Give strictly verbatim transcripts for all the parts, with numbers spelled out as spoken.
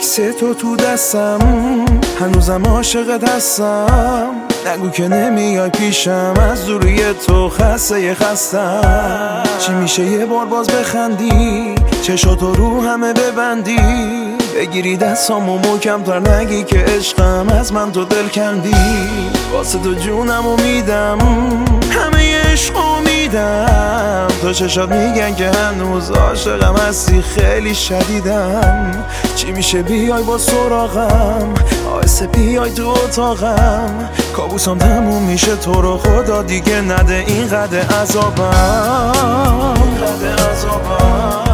عکس تو تو دستم، هنوزم عاشقت هستم. نگو که نمیای پیشم، از دوری تو خسته ی خستم. چی میشه یه بار باز بخندی، چشاتو رو همه ببندی، بگیری دستامو محکم تر، نگی که عشقم از من تو دل کندی. واسه تو جونمو میدم، همه عشقو میدم. تو چشات میگن که هنوز عاشقم هستی، خیلی شدیدم. چی میشه بیای با سراغم، آهسته بیای تو اتاقم. کابوسم تموم میشه، تو رو خدا دیگه نده اینقدر عذابم، اینقدر عذابم.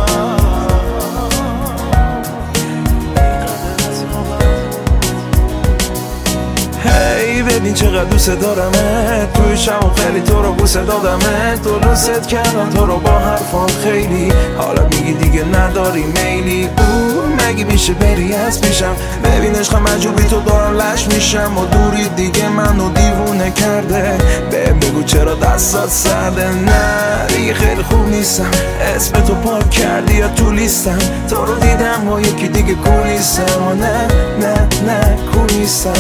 ببین چقدر دوست دارمت، توی شب خیلی تو رو بوسه دادمت. تو دوست کردم تو رو با حرفام خیلی، حالا میگی دیگه نداری میلی. او مگی میشه بری از پیشم، ببین عشقم عجوبی تو دارم لش میشم. و دوری دیگه منو دیوونه کرده، به بگو چرا دستات سرده. نه دیگه خیلی خوب نیستم، اسم تو پاک کردی یا تو لیستم. تو رو دیدم و یکی دیگه کول نیستم. و نه نه نه کول نیستم.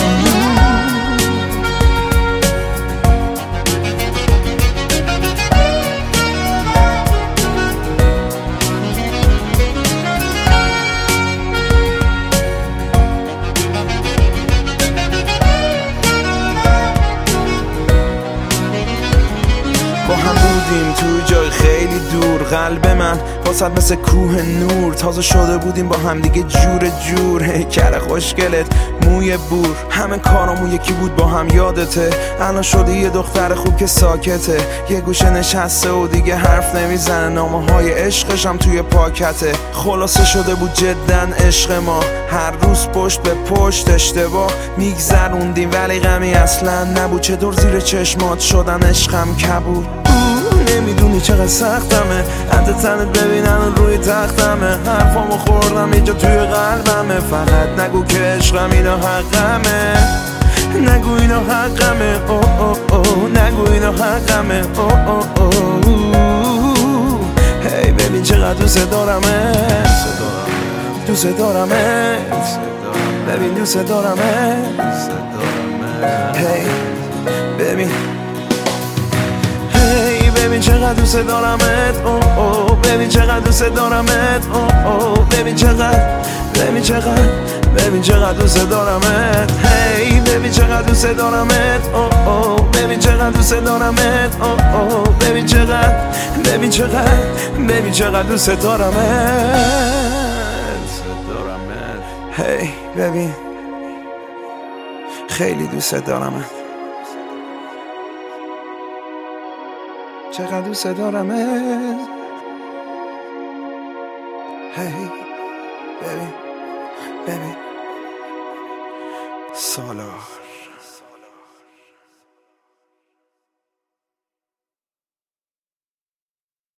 با هم بودیم توی جای خیلی دور، قلب من واسد مثل کوه نور. تازه شده بودیم با هم دیگه جور جور، هیکل خوشگلت موی بور. همه کارامون یکی بود با هم یادته، الان شده یه دختر خوب که ساکته. یه گوشه نشسته و دیگه حرف نمیزنه، نامه های عشقشم توی پاکته. خلاصه شده بود جدن عشق ما، هر روز پشت به پشت اشتباه میگذروندیم، ولی غمی اصلا نبود. چطور زیر چشمات شدن عشقم کبود. نمیدونی چقدر سختمه، انت تنت ببینن روی تختمه. حرفامو خوردم اینجا توی قلبمه، فقط نگو که عشقم اینا حقمه. نگو اینا حقمه، او او او نگو اینا حقمه، او او او. هی ببین چقدر دوست دارمت، دوست دارمت، ببین دوست دارمت. هی ببین ببین چقدر دوست دارمت، او او ببین چقدر دوست دارمت، او او ببین چقدر، ببین چقدر، ببین چقدر دوست دارمت. هی ببین چقدر دوست دارمت، او او ببین چقدر دوست دارمت، او او ببین چقدر، ببین چقدر، ببین چقدر دوست دارمت. هی ببین خیلی دوست دارمت، چقدر دوست دارمت. هی ببین ببین سالار.